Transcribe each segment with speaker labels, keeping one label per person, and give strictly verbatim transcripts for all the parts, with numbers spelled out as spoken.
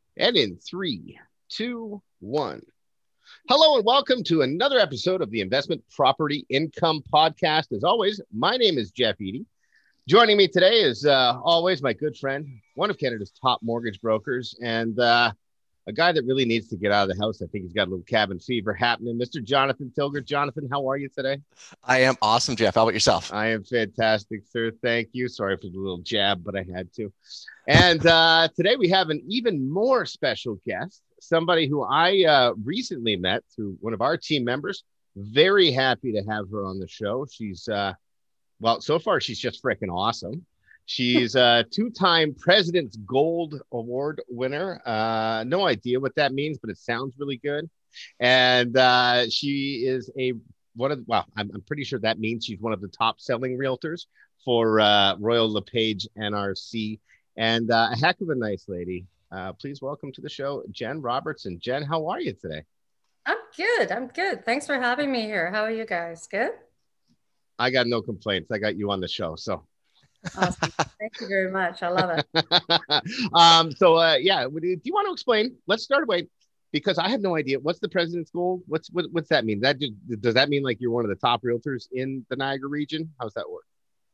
Speaker 1: And in three, two, one. Hello and welcome to another episode of the Investment Property Income Podcast. As always, my name is Jeff Eady. Joining me today is uh, always my good friend, one of Canada's top mortgage brokers, and uh, a guy that really needs to get out of the house. I think he's got a little cabin fever happening. Mister Jonathan Tilger. Jonathan, how are you today?
Speaker 2: I am awesome, Jeff. How about yourself?
Speaker 1: I am fantastic, sir. Thank you. Sorry for the little jab, but I had to. And uh, today we have an even more special guest, somebody who I uh, recently met through one of our team members. Very happy to have her on the show. She's, uh, well, so far she's just freaking awesome. She's a two-time President's Gold Award winner. Uh, no idea what that means, but it sounds really good. And uh, she is a one of well, I'm, I'm pretty sure that means she's one of the top selling realtors for uh, Royal LePage N R C, and uh, a heck of a nice lady. Uh, please welcome to the show, Jen Robertson. Jen, how are you today?
Speaker 3: I'm good. I'm good. Thanks for having me here. How are you guys? Good?
Speaker 1: I got no complaints. I got you on the show, so.
Speaker 3: Awesome. Thank you very much. I love
Speaker 1: it. um, so, uh, yeah, do you want to explain? Let's start away because I have no idea. What's the President's Gold? What's what, what's that mean? That does that mean like you're one of the top realtors in the Niagara region? How's that work?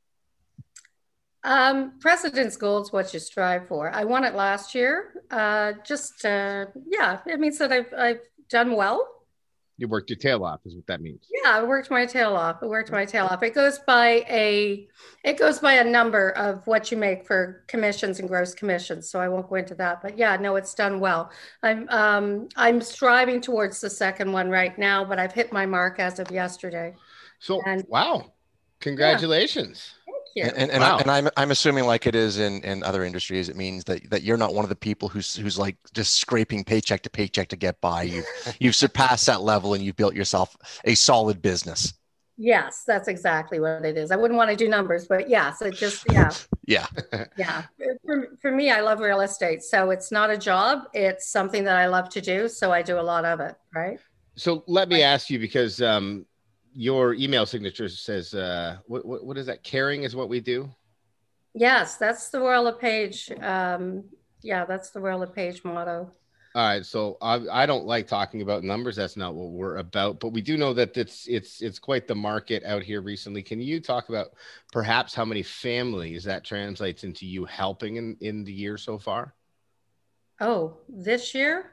Speaker 3: Um, President's Gold is what you strive for. I won it last year. Uh, just uh, yeah, it means that I've I've done well.
Speaker 1: You worked your tail off, is what that means.
Speaker 3: Yeah, I worked my tail off. I worked my tail off. It goes by a, it goes by a number of what you make for commissions and gross commissions. So I won't go into that. But yeah, no, it's done well. I'm um I'm striving towards the second one right now, but I've hit my mark as of yesterday.
Speaker 1: So and, wow, congratulations.
Speaker 3: Yeah. You.
Speaker 2: And, and, wow. I, and I'm I'm assuming, like it is in, in other industries, it means that, that you're not one of the people who's who's like just scraping paycheck to paycheck to get by. You've you've surpassed that level and you've built yourself a solid business.
Speaker 3: Yes, that's exactly what it is. I wouldn't want to do numbers, but yes, it just yeah.
Speaker 2: yeah.
Speaker 3: Yeah. For, for me, I love real estate. So it's not a job. It's something that I love to do. So I do a lot of it. Right.
Speaker 1: So let me ask you, because um your email signature says, uh, what, what, what is that? Caring is what we do.
Speaker 3: Yes, that's the Royal LePage. Um, yeah, that's the Royal LePage motto.
Speaker 1: All right. So I, I don't like talking about numbers. That's not what we're about, but we do know that it's, it's, it's quite the market out here recently. Can you talk about perhaps how many families that translates into you helping in, in the year so far?
Speaker 3: Oh, this year?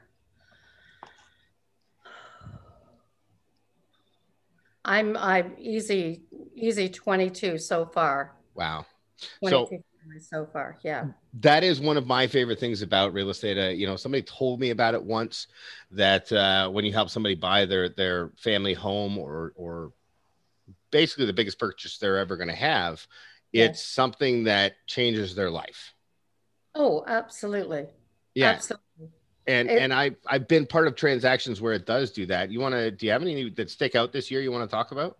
Speaker 3: I'm I'm easy easy twenty-two so far.
Speaker 1: Wow.
Speaker 3: twenty-two so, so far, yeah.
Speaker 1: That is one of my favorite things about real estate. Uh, you know, somebody told me about it once that uh, when you help somebody buy their their family home or or basically the biggest purchase they're ever going to have, yes. It's something that changes their life.
Speaker 3: Oh, absolutely.
Speaker 1: Yeah.
Speaker 3: Absolutely.
Speaker 1: And it, and I I've been part of transactions where it does do that. You want to? Do you have any that stick out this year? You want to talk about?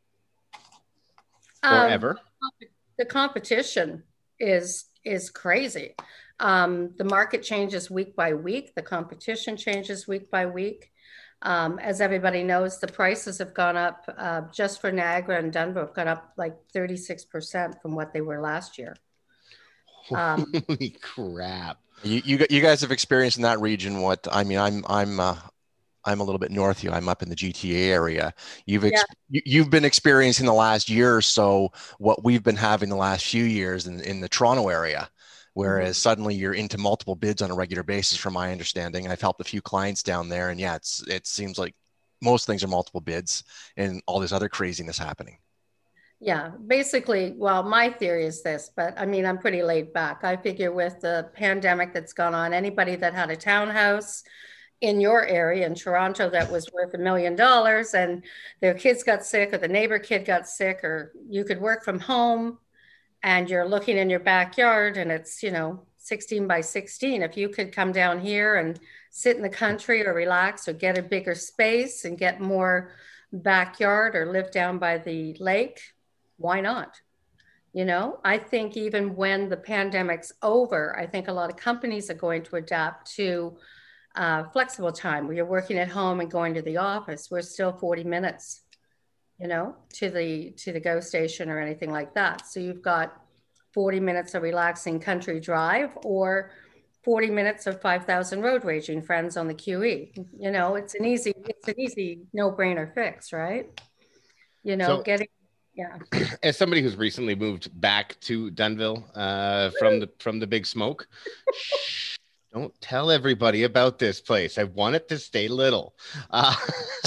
Speaker 1: Or
Speaker 3: um,
Speaker 1: ever?
Speaker 3: The competition is is crazy. Um, the market changes week by week. The competition changes week by week. Um, as everybody knows, the prices have gone up uh, just for Niagara and Denver have gone up like thirty-six percent from what they were last year.
Speaker 1: Um, Holy crap.
Speaker 2: You, you you guys have experienced in that region what I mean. I'm I'm uh, I'm a little bit north of you. I'm up in the G T A area. You've ex- yeah. you, you've been experiencing the last year or so what we've been having the last few years in, in the Toronto area, whereas mm-hmm. suddenly you're into multiple bids on a regular basis. From my understanding, I've helped a few clients down there, and yeah, it's it seems like most things are multiple bids and all this other craziness happening.
Speaker 3: Yeah, basically, well, my theory is this, but I mean, I'm pretty laid back. I figure with the pandemic that's gone on, anybody that had a townhouse in your area in Toronto that was worth a million dollars and their kids got sick or the neighbor kid got sick, or you could work from home and you're looking in your backyard and it's, you know, sixteen by sixteen. If you could come down here and sit in the country or relax or get a bigger space and get more backyard or live down by the lake, why not? You know, I think even when the pandemic's over, I think a lot of companies are going to adapt to uh, flexible time where you're working at home and going to the office. We're still forty minutes, you know, to the to the GO station or anything like that. So you've got forty minutes of relaxing country drive or forty minutes of five thousand road raging friends on the Q E. You know, it's an easy, it's an easy no-brainer fix, right? You know,
Speaker 1: So,
Speaker 3: getting, yeah.
Speaker 1: As somebody who's recently moved back to Dunnville uh, from the from the big smoke, shh, don't tell everybody about this place. I want it to stay little. Uh,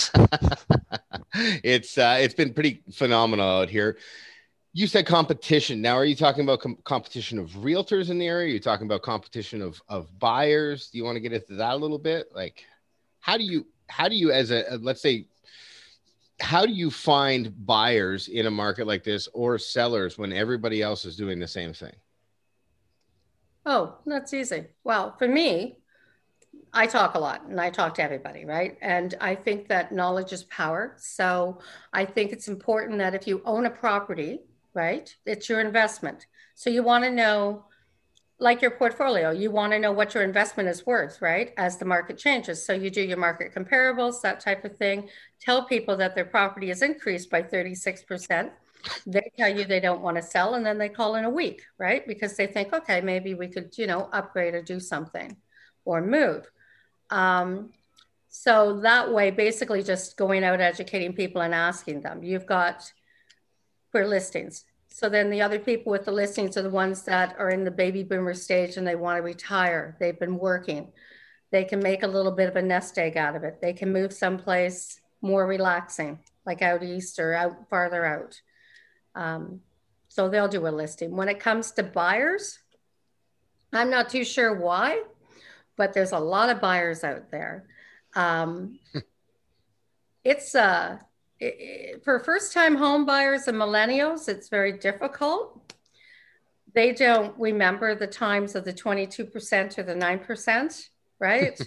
Speaker 1: it's uh, it's been pretty phenomenal out here. You said competition. Now, are you talking about com- competition of realtors in the area? Are you talking about competition of of buyers? Do you want to get into that a little bit? Like, how do you how do you as a let's say how do you find buyers in a market like this or sellers when everybody else is doing the same thing?
Speaker 3: Oh, that's easy. Well, for me, I talk a lot and I talk to everybody, right? And I think that knowledge is power. So I think it's important that if you own a property, right, it's your investment. So you want to know, like your portfolio, you want to know what your investment is worth, right, as the market changes. So you do your market comparables, that type of thing. Tell people that their property has increased by thirty-six percent. They tell you they don't want to sell, and then they call in a week, right? Because they think, okay, maybe we could, you know, upgrade or do something or move. Um, so that way, basically just going out, educating people and asking them. You've got for listings. So then the other people with the listings are the ones that are in the baby boomer stage and they want to retire. They've been working. They can make a little bit of a nest egg out of it. They can move someplace more relaxing, like out east or out farther out. Um, so they'll do a listing. When it comes to buyers, I'm not too sure why, but there's a lot of buyers out there. Um, it's uh, it, it, for first-time home buyers and millennials, it's very difficult. They don't remember the times of the twenty-two percent or the nine percent, right?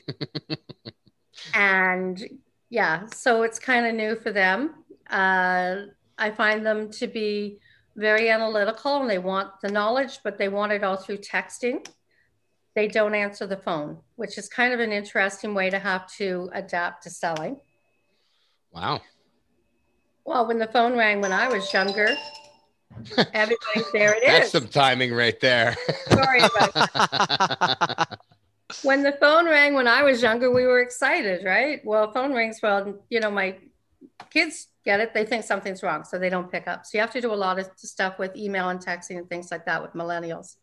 Speaker 3: And yeah, so it's kind of new for them. Uh, I find them to be very analytical and they want the knowledge, but they want it all through texting. They don't answer the phone, which is kind of an interesting way to have to adapt to selling.
Speaker 1: Wow.
Speaker 3: Well, when the phone rang when I was younger, everybody's there it is.
Speaker 1: That's some timing right there.
Speaker 3: Sorry about that. When the phone rang when I was younger, we were excited, right? Well, phone rings, well, you know, my kids get it. They think something's wrong, so they don't pick up. So you have to do a lot of stuff with email and texting and things like that with millennials.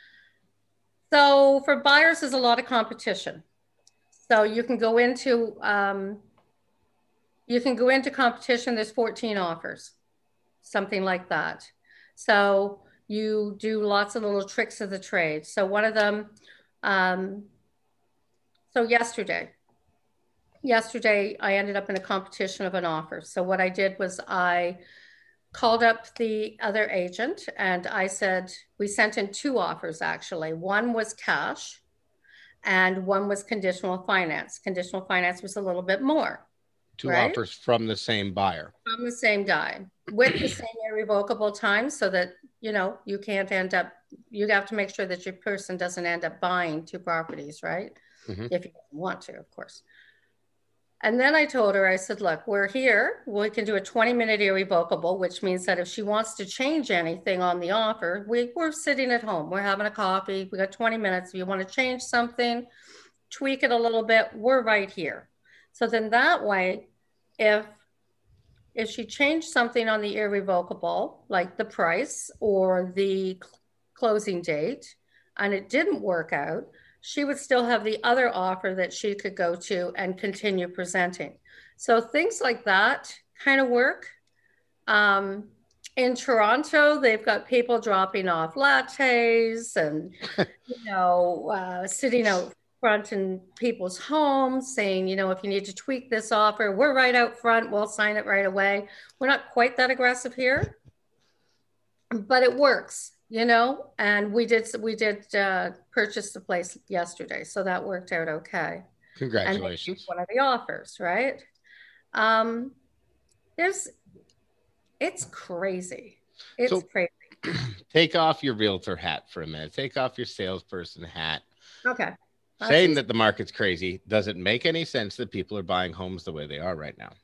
Speaker 3: So for buyers, there's a lot of competition. So you can go into, um, you can go into competition. There's fourteen offers, something like that. So you do lots of little tricks of the trade. So one of them, um, so yesterday, yesterday I ended up in a competition of an offer. So what I did was I called up the other agent and I said, we sent in two offers actually. One was cash and one was conditional finance. Conditional finance was a little bit more.
Speaker 1: Two
Speaker 3: right?
Speaker 1: offers from the same buyer.
Speaker 3: From the same guy with the same irrevocable time so that, you know, you can't end up, you have to make sure that your person doesn't end up buying two properties, right? Mm-hmm. If you want to, of course. And then I told her, I said, look, we're here. We can do a twenty minute irrevocable, which means that if she wants to change anything on the offer, we, we're sitting at home. We're having a coffee. We got twenty minutes. If you want to change something, tweak it a little bit, we're right here. So then that way, if, if she changed something on the irrevocable, like the price or the cl- closing date, and it didn't work out, she would still have the other offer that she could go to and continue presenting. So things like that kind of work. Um, in Toronto, they've got people dropping off lattes and, you know, uh, sitting out front in people's homes saying, you know, if you need to tweak this offer, we're right out front. We'll sign it right away. We're not quite that aggressive here, but it works. You know, and we did we did uh, purchase the place yesterday, so that worked out okay.
Speaker 1: Congratulations!
Speaker 3: And one of the offers, right? Um, there's, it's crazy. It's so, crazy.
Speaker 1: Take off your realtor hat for a minute. Take off your salesperson hat.
Speaker 3: Okay.
Speaker 1: That's Saying easy. That the market's crazy doesn't make any sense that people are buying homes the way they are right now.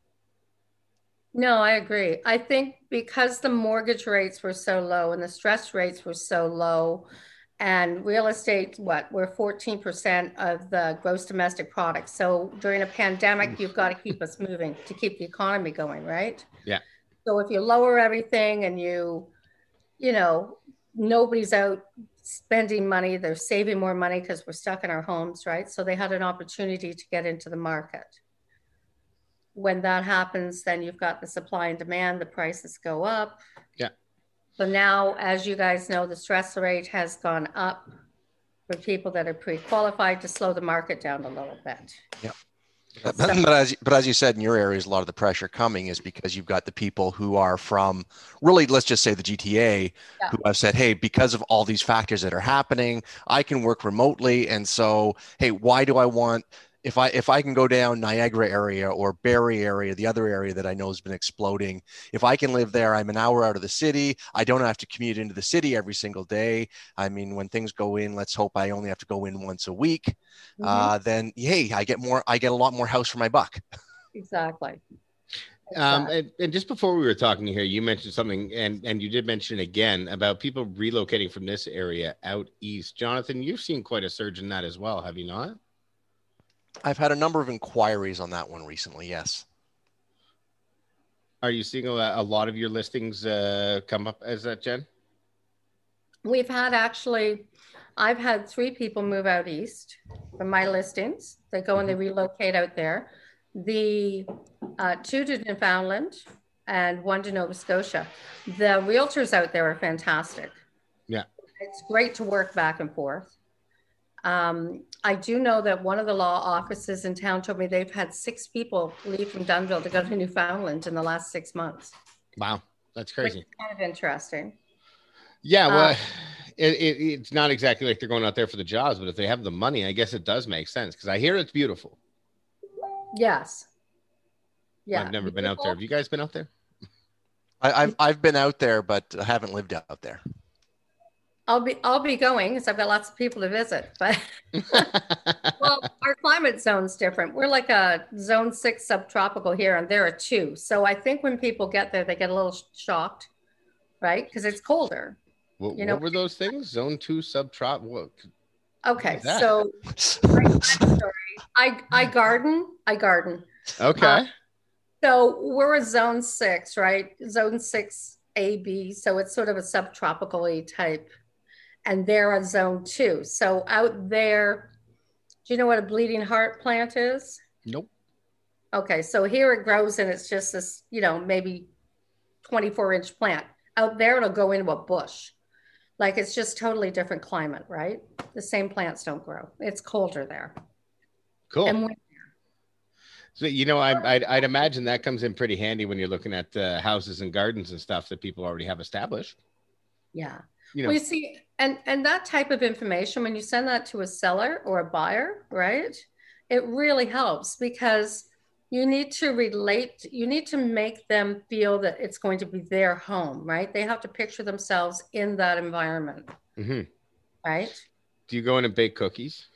Speaker 3: No, I agree. I think because the mortgage rates were so low and the stress rates were so low And real estate, what, we're fourteen percent of the gross domestic product. So during a pandemic, you've got to keep us moving to keep the economy going, right?
Speaker 1: Yeah.
Speaker 3: So if you lower everything and you, you know, nobody's out spending money, they're saving more money because we're stuck in our homes, right? So they had an opportunity to get into the market. When that happens, then you've got the supply and demand, the prices go up.
Speaker 1: Yeah.
Speaker 3: So now, as you guys know, the stress rate has gone up for people that are pre-qualified to slow the market down a little bit.
Speaker 2: Yeah. But, but, as, but as you said, in your areas, a lot of the pressure coming is because you've got the people who are from really, let's just say the G T A, yeah. who have said, hey, because of all these factors that are happening, I can work remotely. And so, hey, why do I want, if I if I can go down Niagara area or Barrie area, the other area that I know has been exploding, if I can live there, I'm an hour out of the city. I don't have to commute into the city every single day. I mean, when things go in, let's hope I only have to go in once a week. Mm-hmm. Uh, then, hey, I get more, I get a lot more house for my buck.
Speaker 3: Exactly.
Speaker 1: Um, and, and just before we were talking here, you mentioned something, and, and you did mention again about people relocating from this area out east. Jonathan, you've seen quite a surge in that as well, have you not?
Speaker 2: I've had a number of inquiries on that one recently, yes.
Speaker 1: Are you seeing a, a lot of your listings uh, come up as that, Jen?
Speaker 3: We've had actually, I've had three people move out east from my listings. They go and they relocate out there. The uh, two to Newfoundland and one to Nova Scotia. The realtors out there are fantastic.
Speaker 1: Yeah.
Speaker 3: It's great to work back and forth. Um, I do know that one of the law offices in town told me they've had six people leave from Dunnville to go to Newfoundland in the last six months.
Speaker 1: Wow, that's crazy.
Speaker 3: It's kind of interesting.
Speaker 1: Yeah, well, uh, it, it, it's not exactly like they're going out there for the jobs, but if they have the money, I guess it does make sense because I hear it's beautiful.
Speaker 3: Yes. Yeah.
Speaker 1: I've never beautiful. been out there. Have you guys been out there?
Speaker 2: I, I've I've been out there, but I haven't lived out there.
Speaker 3: I'll be I'll be going because I've got lots of people to visit. But well, our climate zone's different. We're like a zone six subtropical here, and they're a two. So I think when people get there, they get a little shocked, right? Because it's colder.
Speaker 1: What, you know, what were those things? Zone two subtropical.
Speaker 3: Okay, so I'm sorry. I I garden. I garden.
Speaker 1: Okay.
Speaker 3: Uh, so we're a zone six, right? Zone six A, B. So it's sort of a subtropical-y type. And they're a zone two. So out there, do you know what a bleeding heart plant is?
Speaker 1: Nope.
Speaker 3: Okay, so here it grows and it's just this, you know, maybe twenty-four inch plant. Out there, it'll go into a bush. Like it's just totally different climate, right? The same plants don't grow. It's colder there.
Speaker 1: Cool.
Speaker 3: And when,
Speaker 1: so, you know, I, I'd, I'd imagine that comes in pretty handy when you're looking at uh, houses and gardens and stuff that people already have established.
Speaker 3: Yeah.
Speaker 1: You know.
Speaker 3: Well, you see, and, and that type of information, when you send that to a seller or a buyer, right, it really helps because you need to relate, you need to make them feel that it's going to be their home, right? They have to picture themselves in that environment,
Speaker 1: mm-hmm.
Speaker 3: right?
Speaker 1: Do you go in and bake cookies?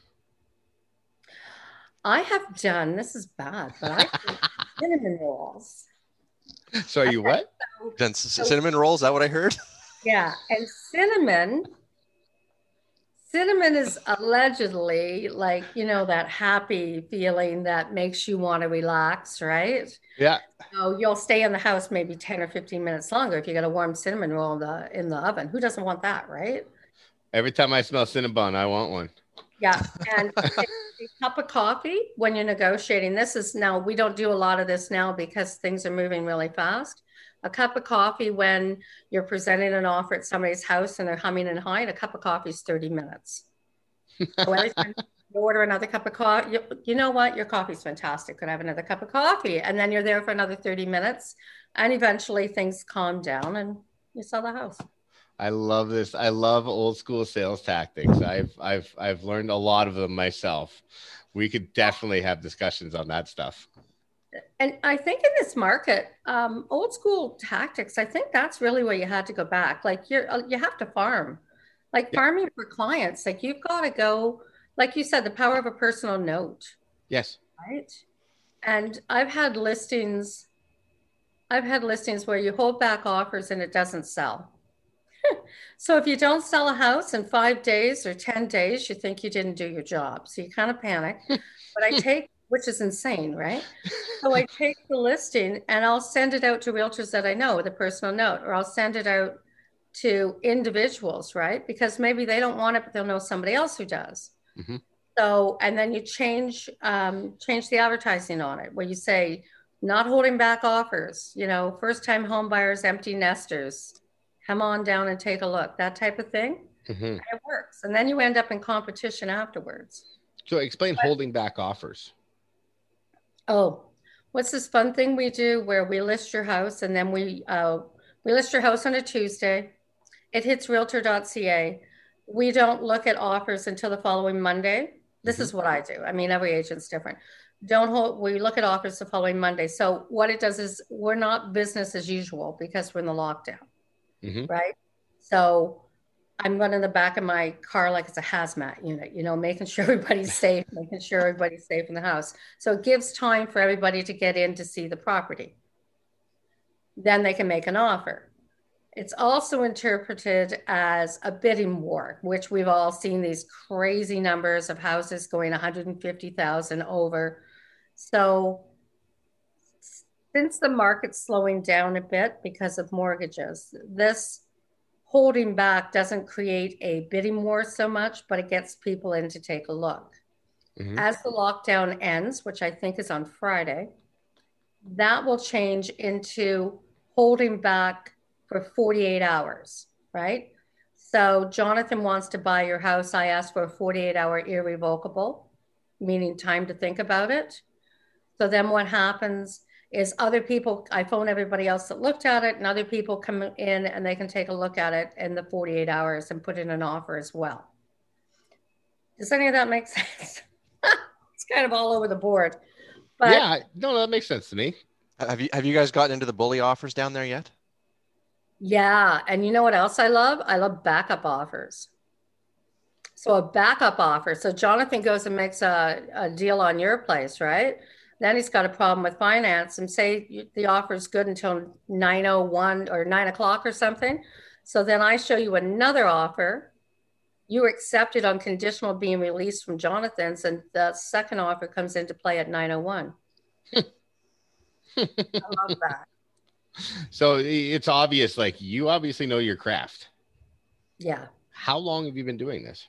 Speaker 3: I have done, this is bad, but I've done cinnamon rolls.
Speaker 1: So you what?
Speaker 2: So, done so, cinnamon rolls, is that what I heard?
Speaker 3: Yeah, and cinnamon, cinnamon is allegedly like, you know, that happy feeling that makes you want to relax, right?
Speaker 1: Yeah.
Speaker 3: So you'll stay in the house maybe ten or fifteen minutes longer if you got a warm cinnamon roll in the, in the oven. Who doesn't want that, right?
Speaker 1: Every time I smell cinnamon, I want one.
Speaker 3: Yeah, and a cup of coffee when you're negotiating. This is now, we don't do a lot of this now because things are moving really fast. A cup of coffee when you're presenting an offer at somebody's house and they're humming and hawing, a cup of coffee is thirty minutes. So every time you order another cup of coffee, you, you know what? Your coffee's fantastic. Could I have another cup of coffee? And then you're there for another thirty minutes. And eventually things calm down and you sell the house.
Speaker 1: I love this. I love old school sales tactics. I've I've I've learned a lot of them myself. We could definitely have discussions on that stuff.
Speaker 3: And I think in this market, um, old school tactics, I think that's really where you had to go back. Like you're, you have to farm, like yeah. farming for clients. Like you've got to go, like you said, the power of a personal note.
Speaker 1: Yes.
Speaker 3: Right. And I've had listings, I've had listings where you hold back offers and it doesn't sell. So if you don't sell a house in five days or ten days, you think you didn't do your job. So you kind of panic. But I take, which is insane, right? So I take the listing and I'll send it out to realtors that I know with a personal note, or I'll send it out to individuals, right? Because maybe they don't want it, but they'll know somebody else who does.
Speaker 1: Mm-hmm.
Speaker 3: So, and then you change, um, change the advertising on it, where you say, not holding back offers, you know, first time home buyers, empty nesters, come on down and take a look, that type of thing.
Speaker 1: Mm-hmm.
Speaker 3: And it works. And then you end up in competition afterwards.
Speaker 1: So explain but, holding back offers.
Speaker 3: Oh, what's this fun thing we do where we list your house and then we, uh, we list your house on a Tuesday. It hits realtor dot c a. We don't look at offers until the following Monday. This mm-hmm. is what I do. I mean, every agent's different. Don't hold, we look at offers the following Monday. So what it does is we're not business as usual because we're in the lockdown, mm-hmm. right? So I'm running the back of my car like it's a hazmat unit, you know, making sure everybody's safe, making sure everybody's safe in the house. So it gives time for everybody to get in to see the property. Then they can make an offer. It's also interpreted as a bidding war, which we've all seen these crazy numbers of houses going one hundred fifty thousand over. So since the market's slowing down a bit because of mortgages, this holding back doesn't create a bidding war so much, but it gets people in to take a look. Mm-hmm. As the lockdown ends, which I think is on Friday, that will change into holding back for forty-eight hours, right? So Jonathan wants to buy your house. I asked for a forty-eight hour irrevocable, meaning time to think about it. So then what happens is other people, I phone everybody else that looked at it, and other people come in and they can take a look at it in the forty-eight hours and put in an offer as well. Does any of that make sense? It's kind of all over the board. But
Speaker 1: yeah, no, that makes sense to me.
Speaker 2: Have you, have you guys gotten into the bully offers down there yet?
Speaker 3: Yeah. And you know what else I love? I love backup offers. So a backup offer. So Jonathan goes and makes a, a deal on your place, right? Then he's got a problem with finance and say the offer is good until nine oh one or nine o'clock or something. So then I show you another offer. You accept it on conditional being released from Jonathan's, and the second offer comes into play at nine oh one. I love that.
Speaker 1: So it's obvious, like you obviously know your craft.
Speaker 3: Yeah.
Speaker 1: How long have you been doing this?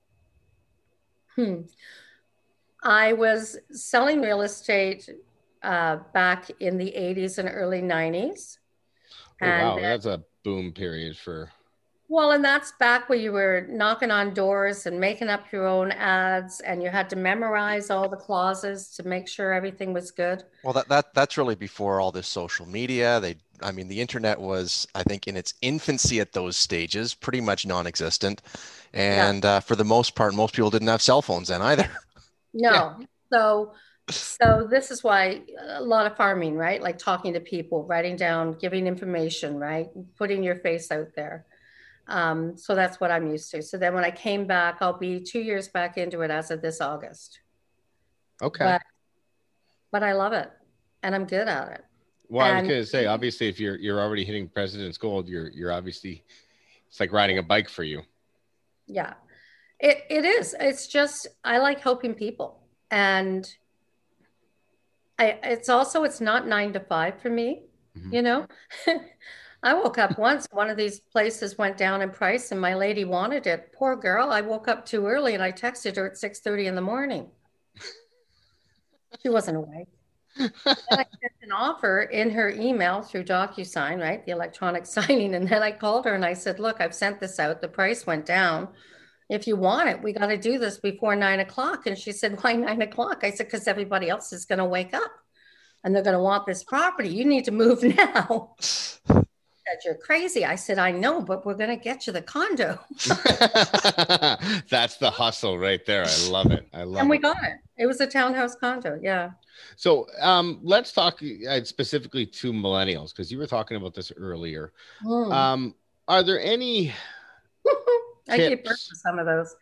Speaker 3: Hmm. I was selling real estate uh, back in the eighties and early nineties.
Speaker 1: Oh, and, wow. That's a boom period for...
Speaker 3: Well, and that's back where you were knocking on doors and making up your own ads, and you had to memorize all the clauses to make sure everything was good.
Speaker 2: Well, that, that that's really before all this social media. They, I mean, the internet was, I think, in its infancy at those stages, pretty much non-existent. And yeah. uh, for the most part, most people didn't have cell phones then either.
Speaker 3: No. Yeah. So, so this is why a lot of farming, right? Like talking to people, writing down, giving information, right? Putting your face out there. Um, so that's what I'm used to. So then when I came back, I'll be two years back into it as of this August.
Speaker 1: Okay.
Speaker 3: But, but I love it and I'm good at it.
Speaker 1: Well,
Speaker 3: and,
Speaker 1: I was going to say, obviously, if you're, you're already hitting President's Gold, you're, you're obviously, it's like riding a bike for you.
Speaker 3: Yeah, it, it is. It's just, I like helping people. And I, it's also, it's not nine to five for me, mm-hmm. you know? I woke up once, one of these places went down in price and my lady wanted it. Poor girl. I woke up too early and I texted her at six thirty in the morning. She wasn't awake. Then I sent an offer in her email through DocuSign, right? The electronic signing. And then I called her and I said, look, I've sent this out. The price went down. If you want it, we got to do this before nine o'clock. And she said, why nine o'clock? I said, because everybody else is going to wake up and they're going to want this property. You need to move now. You're crazy. I said, I know, but we're going to get you the condo.
Speaker 1: That's the hustle right there. I love it. I love it.
Speaker 3: And we got it. It was a townhouse condo. Yeah.
Speaker 1: So um, let's talk uh, specifically to millennials, because you were talking about this earlier. Mm. Um, are there any
Speaker 3: I gave birth to some of those.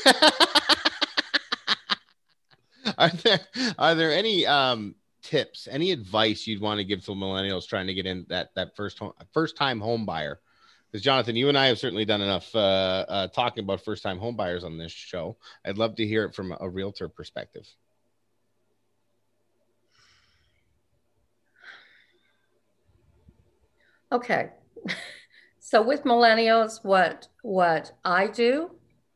Speaker 1: are there are there any um tips, any advice you'd want to give to millennials trying to get in that that first home, first time home buyer? Because Jonathan, you and I have certainly done enough uh, uh, talking about first-time home buyers on this show. I'd love to hear it from a realtor perspective.
Speaker 3: Okay. So with millennials, what what I do.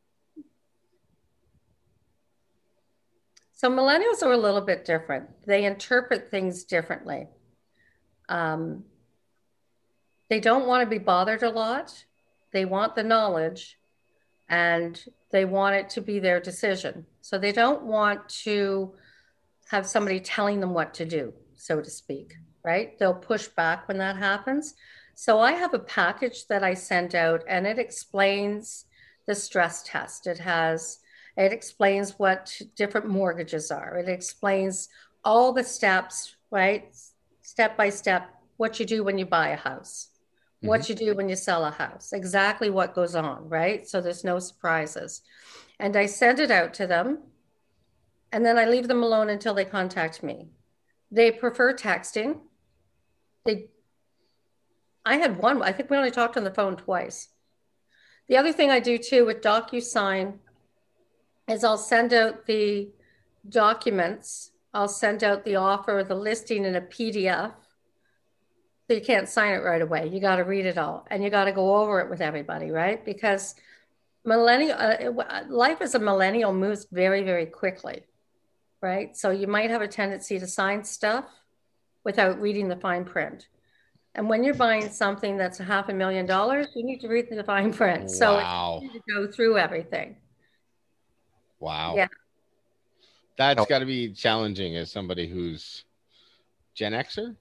Speaker 3: So millennials are a little bit different. They interpret things differently. Um, they don't want to be bothered a lot. They want the knowledge and they want it to be their decision. So they don't want to have somebody telling them what to do, so to speak, right? They'll push back when that happens. So I have a package that I send out and it explains the stress test. It has, it explains what different mortgages are. It explains all the steps, right? Step by step, what you do when you buy a house, mm-hmm. what you do when you sell a house, exactly what goes on, right? So there's no surprises. And I send it out to them and then I leave them alone until they contact me. They prefer texting. They I had one, I think we only talked on the phone twice. The other thing I do too with DocuSign is I'll send out the documents. I'll send out the offer, the listing in a P D F. So you can't sign it right away. You got to read it all and you got to go over it with everybody, right? Because millennial uh, life as a millennial moves very, very quickly, right? So you might have a tendency to sign stuff without reading the fine print. And when you're buying something that's a half a million dollars, you need to read the fine print. So
Speaker 1: wow.
Speaker 3: you need to go through everything.
Speaker 1: Wow.
Speaker 3: Yeah.
Speaker 1: That's got to be challenging as somebody who's Gen Xer.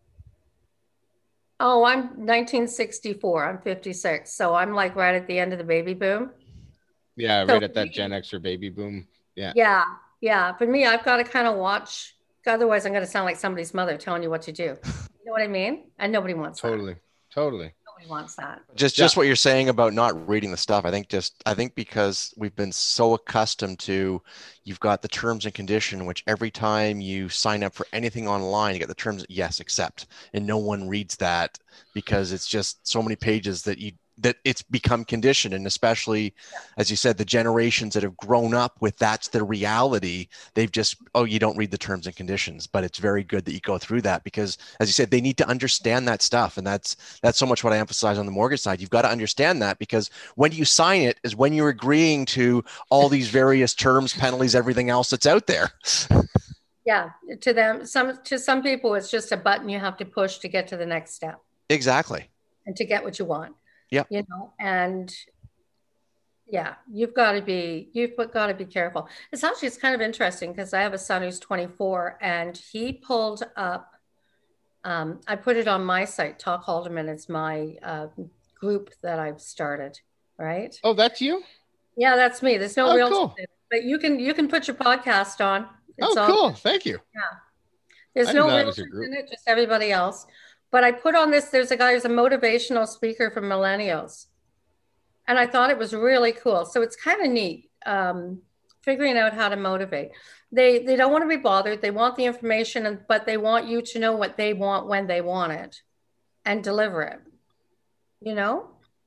Speaker 3: Oh, I'm nineteen sixty-four. I'm fifty-six. So I'm like right at the end of the baby boom.
Speaker 1: Yeah,
Speaker 3: so
Speaker 1: right at that
Speaker 3: me,
Speaker 1: Gen Xer baby boom. Yeah.
Speaker 3: Yeah. Yeah. For me, I've got to kind of watch. Otherwise, I'm going to sound like somebody's mother telling you what to do. You know what I mean? And nobody wants
Speaker 1: totally,
Speaker 3: that.
Speaker 1: Totally.
Speaker 3: Nobody wants that.
Speaker 2: Just, just yeah. what you're saying about not reading the stuff. I think just, I think because we've been so accustomed to, you've got the terms and condition, which every time you sign up for anything online, you get the terms, yes, accept. And no one reads that because it's just so many pages that you, that it's become conditioned. And especially, yeah. as you said, the generations that have grown up with that's the reality. They've just, oh, you don't read the terms and conditions, but it's very good that you go through that because, as you said, they need to understand that stuff. And that's, that's so much what I emphasize on the mortgage side. You've got to understand that because when you sign it is when you're agreeing to all these various terms, penalties, everything else that's out there.
Speaker 3: Yeah. To them, some, to some people, it's just a button you have to push to get to the next step.
Speaker 2: Exactly.
Speaker 3: And to get what you want.
Speaker 2: Yeah.
Speaker 3: You know, and yeah, you've got to be, you've got to be careful. It's actually, it's kind of interesting because I have a son who's twenty-four and he pulled up, um, I put it on my site, Talk Haldeman is my uh, group that I've started, right?
Speaker 1: Oh, that's you?
Speaker 3: Yeah, that's me. There's no
Speaker 1: oh,
Speaker 3: real,
Speaker 1: cool.
Speaker 3: but you can, you can put your podcast on.
Speaker 1: It's oh, cool. All, Thank you.
Speaker 3: Yeah. There's no real in it, just everybody else. But I put on this, there's a guy who's a motivational speaker for millennials. And I thought it was really cool. So it's kind of neat, um, figuring out how to motivate. They they don't want to be bothered. They want the information, and, but they want you to know what they want when they want it and deliver it, you know?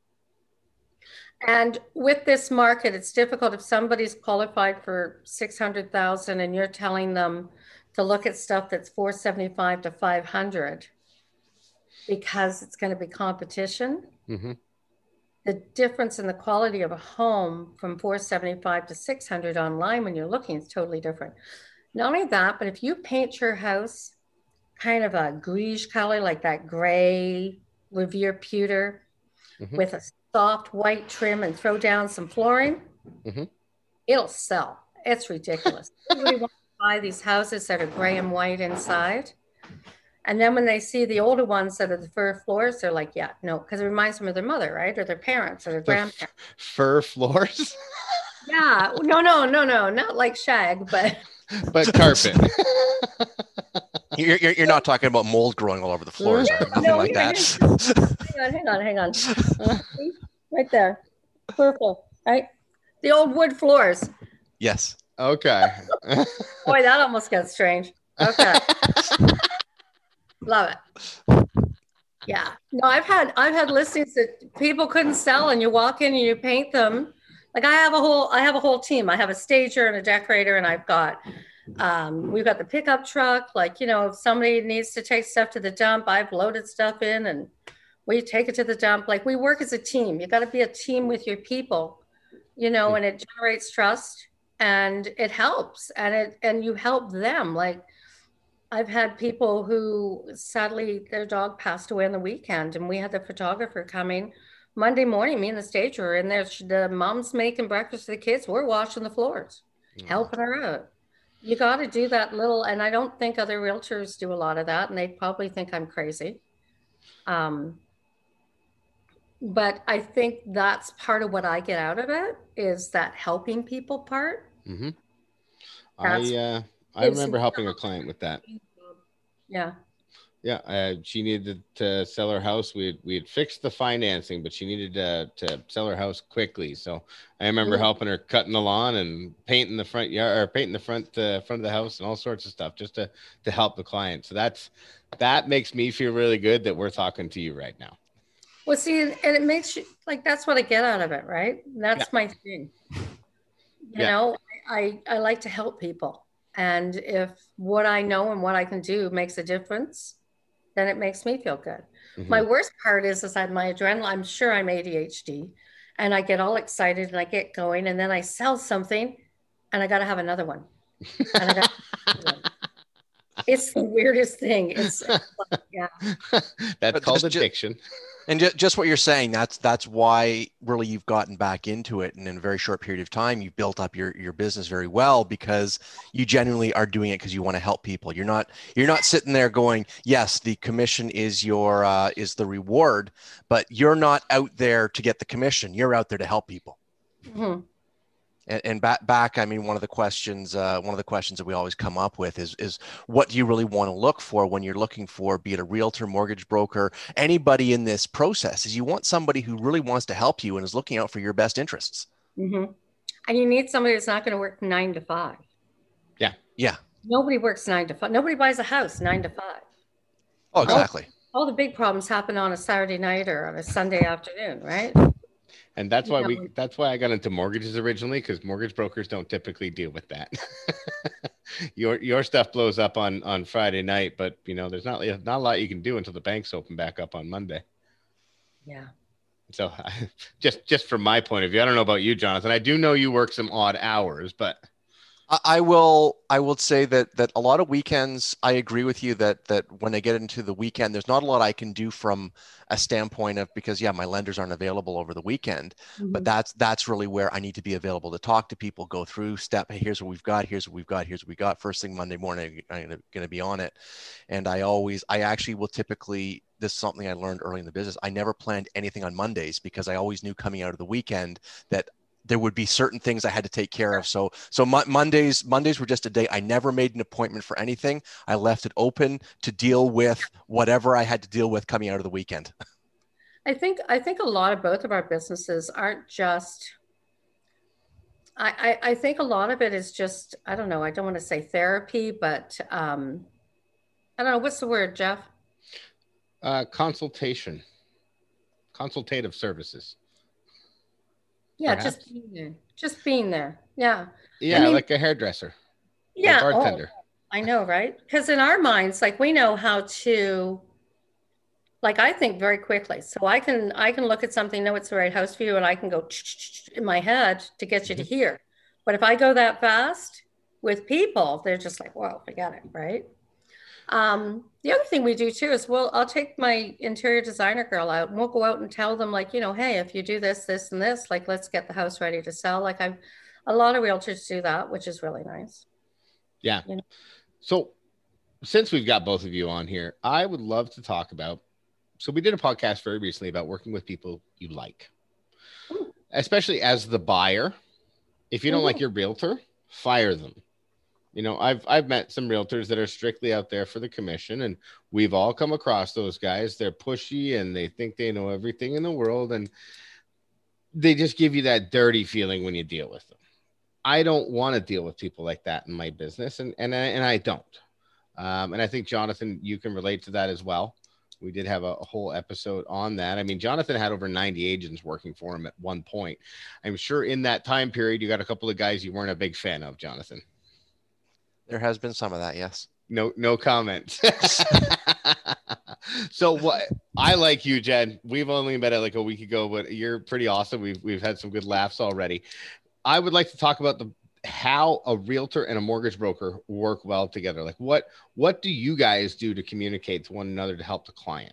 Speaker 3: And with this market, it's difficult if somebody's qualified for six hundred thousand and you're telling them to look at stuff that's four seventy-five to five hundred. Because it's going to be competition. Mm-hmm. The difference in the quality of a home from four seventy-five to six hundred online when you're looking is totally different. Not only that, but if you paint your house kind of a greige color, like that gray Revere pewter mm-hmm. with a soft white trim and throw down some flooring, mm-hmm. it'll sell. It's ridiculous. Everybody wants to buy these houses that are gray and white inside. And then when they see the older ones that are the fur floors, they're like, yeah, no, because it reminds them of their mother, right? Or their parents or their the grandparents. F-
Speaker 1: fur floors?
Speaker 3: Yeah. No, no, no, no. Not like shag, but.
Speaker 1: But carpet.
Speaker 2: you're, you're, you're not talking about mold growing all over the floors or nothing no, like that.
Speaker 3: Hang on, hang on, hang on. Right there. Fur floor, right? The old wood floors.
Speaker 2: Yes.
Speaker 1: Okay.
Speaker 3: Boy, that almost got strange. Okay. Love it. Yeah. No, I've had I've had listings that people couldn't sell, and you walk in and you paint them. Like I have a whole I have a whole team. I have a stager and a decorator, and I've got um, we've got the pickup truck. Like, you know, if somebody needs to take stuff to the dump, I've loaded stuff in and we take it to the dump. Like, we work as a team. You got to be a team with your people, you know, and it generates trust and it helps, and it and you help them. Like, I've had people who sadly their dog passed away on the weekend, and we had the photographer coming Monday morning. Me and the stager were in there. The mom's making breakfast for the kids. We're washing the floors, mm-hmm. helping her out. You got to do that little, and I don't think other realtors do a lot of that, and they probably think I'm crazy. Um, but I think that's part of what I get out of it, is that helping people part.
Speaker 1: Mm-hmm. I uh, I remember helping a client with that.
Speaker 3: Yeah.
Speaker 1: Yeah, uh, she needed to sell her house. We had, we had fixed the financing, but she needed to, to sell her house quickly. So I remember mm-hmm. helping her cutting the lawn and painting the front yard, or painting the front uh, front of the house, and all sorts of stuff, just to to help the client. So that's that makes me feel really good that we're talking to you right now.
Speaker 3: Well, see, and it makes you like, that's what I get out of it, right? That's yeah. my thing. You yeah. know, I I like to help people, and if what I know and what I can do makes a difference, then it makes me feel good. Mm-hmm. My worst part is, is I my adrenaline, I'm sure I'm A D H D, and I get all excited and I get going, and then I sell something and I got to have another one. And I gotta have another one. It's the weirdest thing. It's, it's like, yeah.
Speaker 1: That's
Speaker 2: but
Speaker 1: called
Speaker 2: just,
Speaker 1: addiction.
Speaker 2: And just, just what you're saying, that's that's why really you've gotten back into it, and in a very short period of time, you've built up your your business very well, because you genuinely are doing it because you want to help people. You're not you're not sitting there going, yes, the commission is your uh, is the reward, but you're not out there to get the commission. You're out there to help people. Mm-hmm. And, and back, back, I mean, one of the questions, uh, one of the questions that we always come up with is, is what do you really want to look for when you're looking for, be it a realtor, mortgage broker, anybody in this process? Is you want somebody who really wants to help you and is looking out for your best interests.
Speaker 3: Mm-hmm. And you need somebody that's not going to work nine to five.
Speaker 1: Yeah.
Speaker 2: Yeah.
Speaker 3: Nobody works nine to five. Nobody buys a house nine to five.
Speaker 2: Oh, exactly.
Speaker 3: All, all the big problems happen on a Saturday night or on a Sunday afternoon, right?
Speaker 1: And that's why we, that's why I got into mortgages originally, because mortgage brokers don't typically deal with that. your, your stuff blows up on, on Friday night, but you know, there's not, not a lot you can do until the banks open back up on Monday.
Speaker 3: Yeah.
Speaker 1: So just, just from my point of view, I don't know about you, Jonathan, I do know you work some odd hours, but
Speaker 2: I will I will say that that a lot of weekends, I agree with you that that when I get into the weekend, there's not a lot I can do from a standpoint of, because yeah, my lenders aren't available over the weekend, mm-hmm. but that's that's really where I need to be available to talk to people, go through step, hey, here's what we've got, here's what we've got, here's what we got. First thing Monday morning, I'm going to be on it. And I always, I actually will typically, this is something I learned early in the business, I never planned anything on Mondays, because I always knew coming out of the weekend that there would be certain things I had to take care of. So, so mo- Mondays, Mondays were just a day. I never made an appointment for anything. I left it open to deal with whatever I had to deal with coming out of the weekend.
Speaker 3: I think, I think a lot of both of our businesses aren't just, I, I, I think a lot of it is just, I don't know, I don't want to say therapy, but um, I don't know, what's the word, Jeff?
Speaker 1: Uh, consultation, consultative services.
Speaker 3: Yeah, perhaps. just being there. Just being there. Yeah.
Speaker 1: Yeah, I mean, like a hairdresser.
Speaker 3: Yeah.
Speaker 1: A bartender.
Speaker 3: Oh, I know, right? Because in our minds, like, we know how to, like, I think very quickly. So I can I can look at something, know it's the right house for you, and I can go in my head to get you to here. But if I go that fast with people, they're just like, whoa, forget it, right? Um, the other thing we do too is, well, I'll take my interior designer girl out and we'll go out and tell them, like, you know, hey, if you do this, this, and this, like, let's get the house ready to sell. Like, I've, a lot of realtors do that, which is really nice.
Speaker 1: Yeah.
Speaker 3: You know?
Speaker 1: So since we've got both of you on here, I would love to talk about, so we did a podcast very recently about working with people you like, Ooh. especially as the buyer. If you don't mm-hmm. like your realtor, fire them. You know, I've I've met some realtors that are strictly out there for the commission, and we've all come across those guys. They're pushy and they think they know everything in the world, and they just give you that dirty feeling when you deal with them. I don't want to deal with people like that in my business, and and I, and I don't. Um, and I think, Jonathan, you can relate to that as well. We did have a, a whole episode on that. I mean, Jonathan had over ninety agents working for him at one point. I'm sure in that time period, you got a couple of guys you weren't a big fan of, Jonathan.
Speaker 2: There has been some of that, yes.
Speaker 1: No, no comment. So what I like you, Jen. We've only met it like a week ago, but you're pretty awesome. We've we've had some good laughs already. I would like to talk about the how a realtor and a mortgage broker work well together. Like what what do you guys do to communicate to one another to help the client?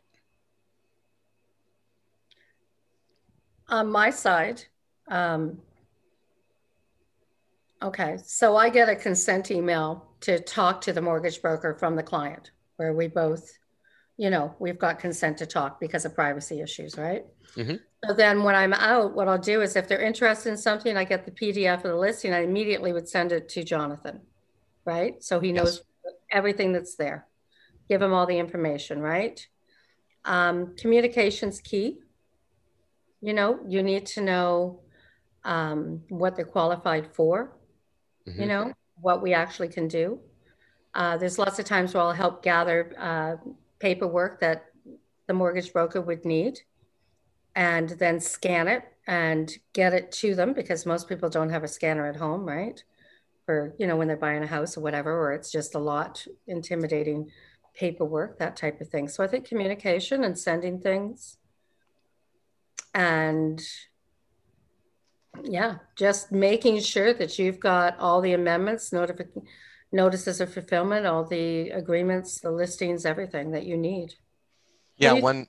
Speaker 3: On my side, um, okay, so I get a consent email to talk to the mortgage broker from the client, where we both, you know, we've got consent to talk because of privacy issues, right? Mm-hmm. So then when I'm out, what I'll do is if they're interested in something, I get the P D F of the listing, I immediately would send it to Jonathan, right? So he knows yes. everything that's there. Give him all the information, right? Um, communication's key. You know, you need to know um, what they're qualified for, mm-hmm. you know, what we actually can do. Uh, there's lots of times where I'll help gather uh, paperwork that the mortgage broker would need, and then scan it and get it to them, because most people don't have a scanner at home, right? For, you know, when they're buying a house or whatever, or it's just a lot intimidating paperwork, that type of thing. So I think communication and sending things, and yeah, just making sure that you've got all the amendments, notific- notices of fulfillment, all the agreements, the listings, everything that you need.
Speaker 2: Yeah, when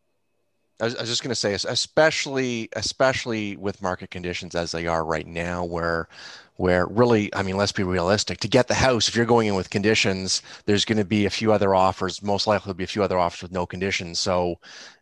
Speaker 2: I was, I was just going to say, especially, especially with market conditions as they are right now, where, where really, I mean, let's be realistic. To get the house, if you're going in with conditions, there's going to be a few other offers. Most likely, there'll be a few other offers with no conditions. So,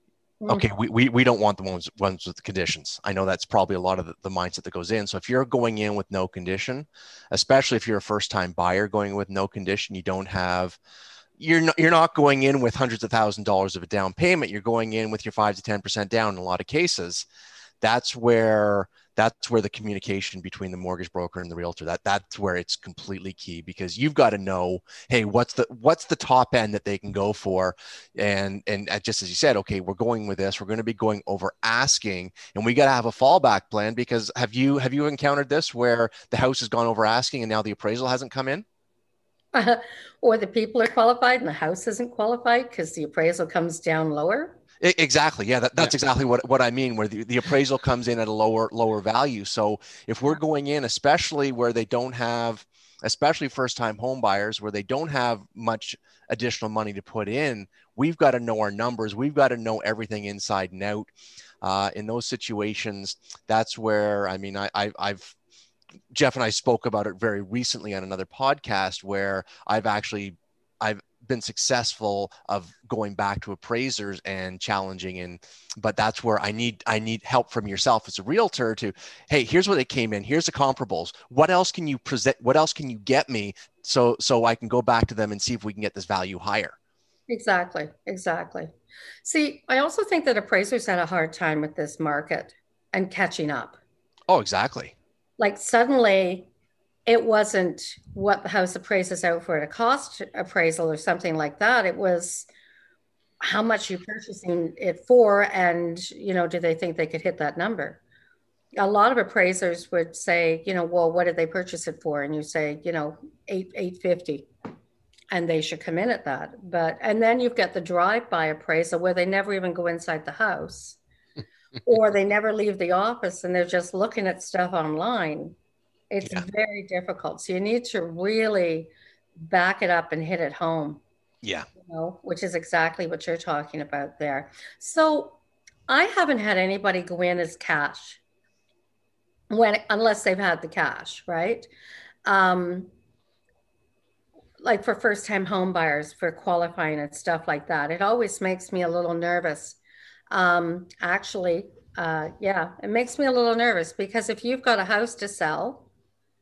Speaker 2: okay, we, we, we don't want the ones ones with the conditions. I know that's probably a lot of the, the mindset that goes in. So if you're going in with no condition, especially if you're a first-time buyer going with no condition, you don't have. You're not, you're not going in with hundreds of thousand dollars of a down payment. You're going in with your five to ten percent down in a lot of cases. That's where that's where the communication between the mortgage broker and the realtor, that that's where it's completely key, because you've got to know, hey, what's the what's the top end that they can go for, and and just as you said, okay, we're going with this. We're going to be going over asking, and we got to have a fallback plan, because have you have you encountered this where the house has gone over asking and now the appraisal hasn't come in?
Speaker 3: Uh, or the people are qualified and the house isn't qualified because the appraisal comes down lower.
Speaker 2: Exactly. Yeah, that, that's yeah. exactly what, what I mean, where the, the appraisal comes in at a lower lower value. So if we're going in, especially where they don't have, especially first-time home buyers, where they don't have much additional money to put in, we've got to know our numbers. We've got to know everything inside and out. Uh, in those situations, that's where, I mean, I, I, I've Jeff and I spoke about it very recently on another podcast, where I've actually, I've been successful of going back to appraisers and challenging. And, but that's where I need, I need help from yourself as a realtor to, hey, here's what they came in. Here's the comparables. What else can you present? What else can you get me? So, so I can go back to them and see if we can get this value higher.
Speaker 3: Exactly. Exactly. See, I also think that appraisers had a hard time with this market and catching up.
Speaker 2: Oh, exactly.
Speaker 3: Like suddenly it wasn't what the house appraises out for at a cost appraisal or something like that. It was how much you're purchasing it for, and, you know, do they think they could hit that number? A lot of appraisers would say, you know, well, what did they purchase it for? And you say, you know, eight, eight fifty, and they should come in at that. But, and then you've got the drive-by appraisal where they never even go inside the house. Or they never leave the office and they're just looking at stuff online. It's yeah. very difficult. So you need to really back it up and hit it home.
Speaker 2: Yeah.
Speaker 3: You know, which is exactly what you're talking about there. So I haven't had anybody go in as cash when, unless they've had the cash, right? Um, like for first-time home buyers, for qualifying and stuff like that. It always makes me a little nervous. Um, actually, uh, yeah, it makes me a little nervous, because if you've got a house to sell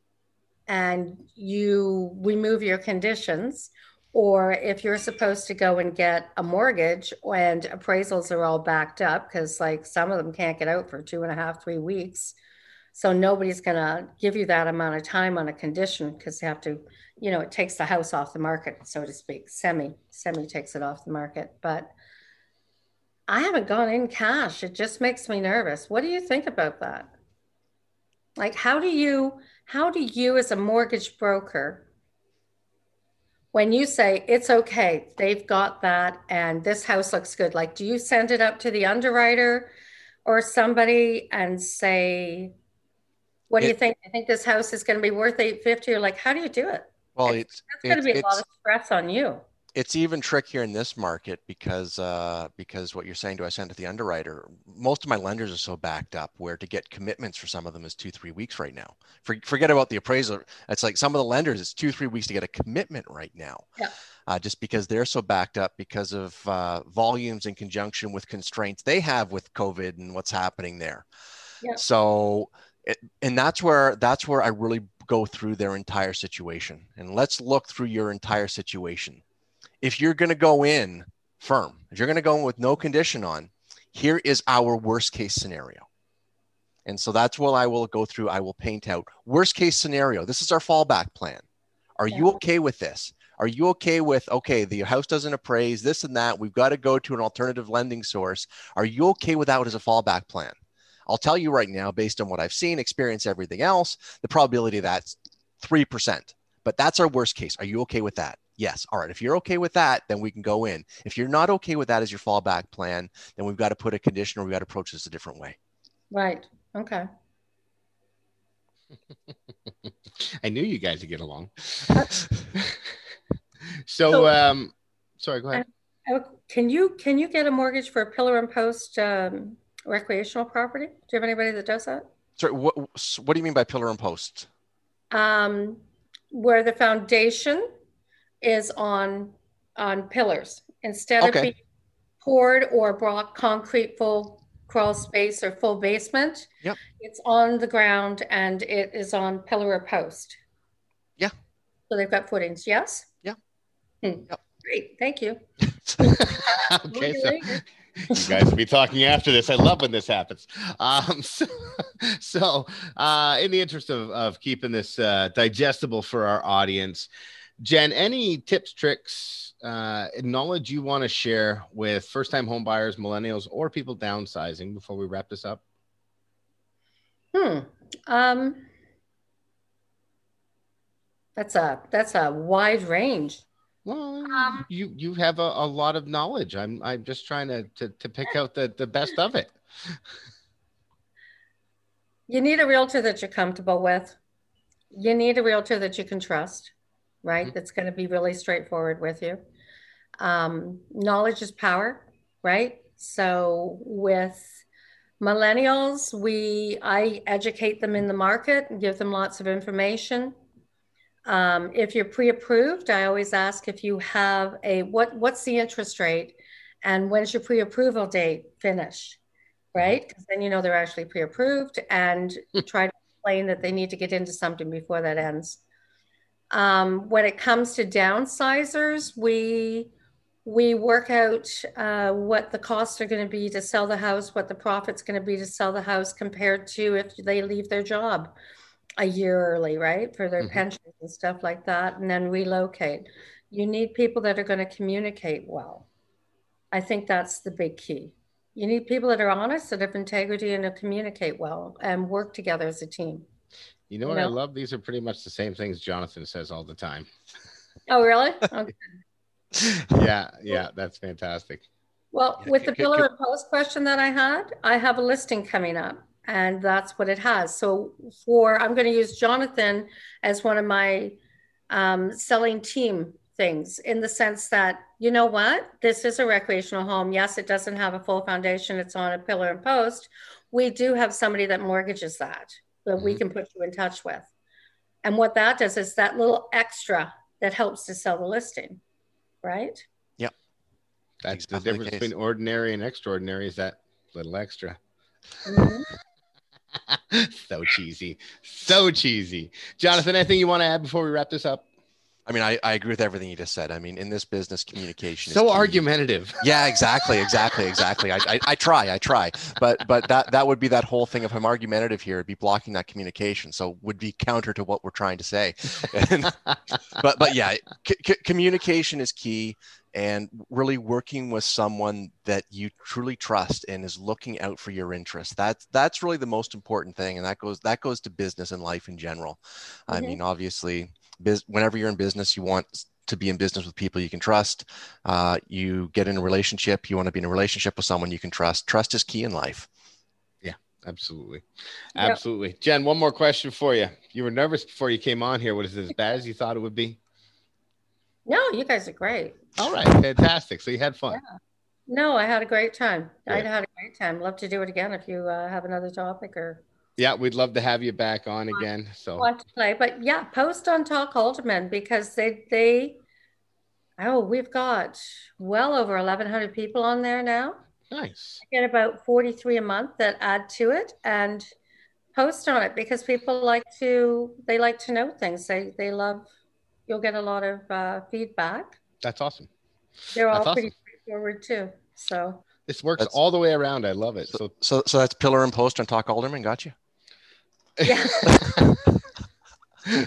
Speaker 3: and you remove your conditions, or if you're supposed to go and get a mortgage and appraisals are all backed up, because like some of them can't get out for two and a half, three weeks. So nobody's going to give you that amount of time on a condition, because they have to, you know, it takes the house off the market, so to speak. Semi, semi takes it off the market. But I haven't gone in cash. It just makes me nervous. What do you think about that? Like, how do you, how do you as a mortgage broker, when you say it's okay, they've got that and this house looks good, like, do you send it up to the underwriter or somebody and say, what do you
Speaker 2: It,
Speaker 3: think? I think this house is going to be worth eight fifty, or like, how do you do it?
Speaker 2: well,
Speaker 3: It's,
Speaker 2: it's
Speaker 3: that's going to
Speaker 2: it's
Speaker 3: be a lot
Speaker 2: it's
Speaker 3: of stress on you.
Speaker 2: it's even trickier in this market because uh, because what you're saying, do I send to the underwriter? Most of my lenders are so backed up where to get commitments for some of them is two, three weeks right now. For, forget about the appraisal. It's like some of the lenders, it's two, three weeks to get a commitment right now.
Speaker 3: Yeah.
Speaker 2: Uh, just because they're so backed up because of uh, volumes in conjunction with constraints they have with COVID and what's happening there.
Speaker 3: Yeah.
Speaker 2: So, it, and that's where that's where I really go through their entire situation. And let's look through your entire situation. If you're going to go in firm, if you're going to go in with no condition on, here is our worst case scenario. And so that's what I will go through. I will paint out worst case scenario. This is our fallback plan. Are you okay with this? Are you okay with, okay, the house doesn't appraise, this and that. We've got to go to an alternative lending source. Are you okay with that as a fallback plan? I'll tell you right now, based on what I've seen, experience, everything else, the probability of that's three percent. But that's our worst case. Are you okay with that? Yes. All right. If you're okay with that, then we can go in. If you're not okay with that as your fallback plan, then we've got to put a condition or we've got to approach this a different way.
Speaker 3: Right. Okay.
Speaker 1: I knew you guys would get along. so, so, um, sorry, go ahead.
Speaker 3: Uh, can you, can you get a mortgage for a pillar and post um, recreational property? Do you have anybody that does that?
Speaker 2: Sorry, what, what do you mean by pillar and post?
Speaker 3: Um, where the foundation is on on pillars instead
Speaker 2: okay.
Speaker 3: of being poured or brought concrete full crawl space or full basement.
Speaker 2: Yep.
Speaker 3: It's on the ground and it is on pillar or post.
Speaker 2: Yeah.
Speaker 3: So they've got footings. Yes.
Speaker 2: Yeah.
Speaker 3: Hmm. Yep. Great. Thank you.
Speaker 1: Okay. So you guys will be talking after this. I love when this happens. Um, so, so uh, in the interest of, of keeping this uh, digestible for our audience, Jen, any tips, tricks, uh, knowledge you want to share with first-time home buyers, millennials, or people downsizing before we wrap this up?
Speaker 3: Hmm. Um, that's a that's a wide range.
Speaker 1: Well, um, you you have a, a lot of knowledge. I'm I'm just trying to to, to pick out the, the best of it.
Speaker 3: You need a realtor that you're comfortable with. You need a realtor that you can trust. Right? Mm-hmm. That's going to be really straightforward with you. Um, knowledge is power, right? So with millennials, we I educate them in the market and give them lots of information. Um, if you're pre-approved, I always ask if you have a, what what's the interest rate and when's your pre-approval date finish, right? Because then you know they're actually pre-approved, and try to explain that they need to get into something before that ends. Um, when it comes to downsizers, we we work out uh, what the costs are going to be to sell the house, what the profit's going to be to sell the house compared to if they leave their job a year early, right, for their mm-hmm. pensions and stuff like that, and then relocate. You need people that are going to communicate well. I think that's the big key. You need people that are honest, that have integrity, and that communicate well and work together as a team.
Speaker 1: You know what you know? I love? These are pretty much the same things Jonathan says all the time.
Speaker 3: Oh, really? Okay.
Speaker 1: yeah, yeah, that's fantastic.
Speaker 3: Well, with the pillar and post question that I had, I have a listing coming up, and that's what it has. So for, I'm going to use Jonathan as one of my um, selling team things, in the sense that, you know what, this is a recreational home. Yes, it doesn't have a full foundation. It's on a pillar and post. We do have somebody that mortgages that. That mm-hmm. we can put you in touch with. And what that does is that little extra that helps to sell the listing, right?
Speaker 1: Yep. That's exactly the difference the between ordinary and extraordinary, is that little extra. Mm-hmm. So cheesy. So cheesy. Jonathan, anything you want to add before we wrap this up?
Speaker 2: I mean, I, I agree with everything you just said. I mean, in this business, communication
Speaker 1: so
Speaker 2: is key.
Speaker 1: Argumentative.
Speaker 2: Yeah, exactly, exactly, exactly. I, I I try, I try, but but that that would be that whole thing. If I'm argumentative here, it'd be blocking that communication. So would be counter to what we're trying to say. And, but but yeah, c- c- communication is key, and really working with someone that you truly trust and is looking out for your interests. That's that's really the most important thing, and that goes that goes to business and life in general. Mm-hmm. I mean, obviously, biz, whenever you're in business, you want to be in business with people you can trust. Uh, you get in a relationship, you want to be in a relationship with someone you can trust. Trust is key in life.
Speaker 1: Yeah, absolutely. Absolutely. Yep. Jen, one more question for you. You were nervous before you came on here. Was it as bad as you thought it would be?
Speaker 3: No, you guys are great.
Speaker 1: All right. Fantastic. So you had fun.
Speaker 3: Yeah. No, I had a great time. Yeah. I had a great time. Love to do it again if you uh, have another topic or.
Speaker 1: Yeah, we'd love to have you back on again. So
Speaker 3: want to play, but yeah, post on Talk Alderman because they they oh we've got well over eleven hundred people on there now.
Speaker 1: Nice.
Speaker 3: I get about forty-three a month that add to it, and post on it because people like to they like to know things. They they love. You'll get a lot of uh, feedback.
Speaker 1: That's awesome.
Speaker 3: They're all
Speaker 1: that's
Speaker 3: pretty
Speaker 1: awesome.
Speaker 3: straightforward too. So
Speaker 1: this works that's, all the way around. I love it.
Speaker 2: So so so that's pillar and post on Talk Alderman. Got you.
Speaker 3: Yeah.
Speaker 1: You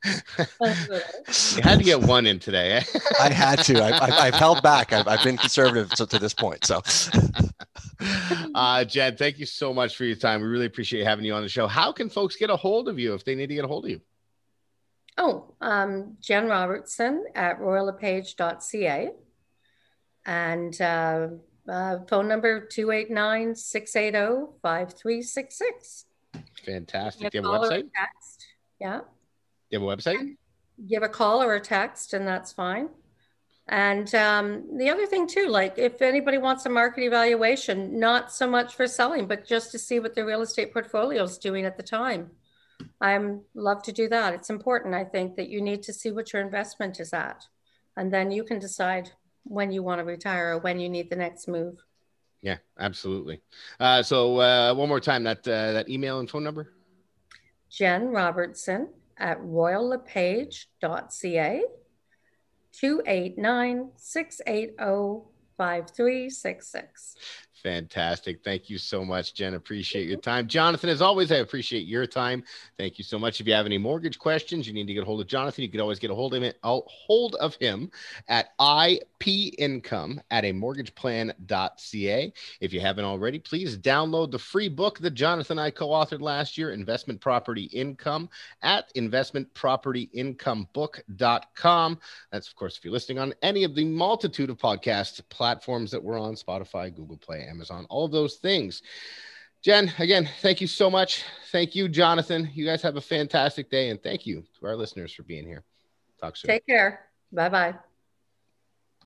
Speaker 1: had to get one in today. Eh?
Speaker 2: I had to. I, I, I've held back. I've, I've been conservative to, to this point. So,
Speaker 1: uh, Jen, thank you so much for your time. We really appreciate having you on the show. How can folks get a hold of you if they need to get a hold of you?
Speaker 3: Oh, um, Jen Robertson at royal lepage dot c a and uh, uh, phone number two eight nine, six eight zero, five three six six.
Speaker 1: Fantastic. Do you have a website?
Speaker 3: Text. Yeah.
Speaker 1: You have a website?
Speaker 3: Give a call or a text, and that's fine. And um, the other thing too, like if anybody wants a market evaluation, not so much for selling, but just to see what their real estate portfolio is doing at the time. I'm love to do that. It's important, I think, that you need to see what your investment is at, and then you can decide when you want to retire or when you need the next move.
Speaker 1: Yeah, absolutely. Uh, so uh, one more time, that uh, that email and phone number.
Speaker 3: Jen Robertson at royal lepage dot c a, two eight nine, six eight zero, five three six six.
Speaker 1: Fantastic. Thank you so much, Jen. Appreciate your time. Jonathan, as always, I appreciate your time. Thank you so much. If you have any mortgage questions, you need to get a hold of Jonathan. You can always get a hold of him, hold of him at I P income at a mortgage plan dot c a. If you haven't already, please download the free book that Jonathan and I co-authored last year, Investment Property Income, at investment property income book dot com. That's, of course, if you're listening on any of the multitude of podcast platforms that we're on, Spotify, Google Play, Amazon, all of those things. Jen, again, thank you so much. Thank you, Jonathan. You guys have a fantastic day, and thank you to our listeners for being here. Talk soon.
Speaker 3: Take care. Bye-bye.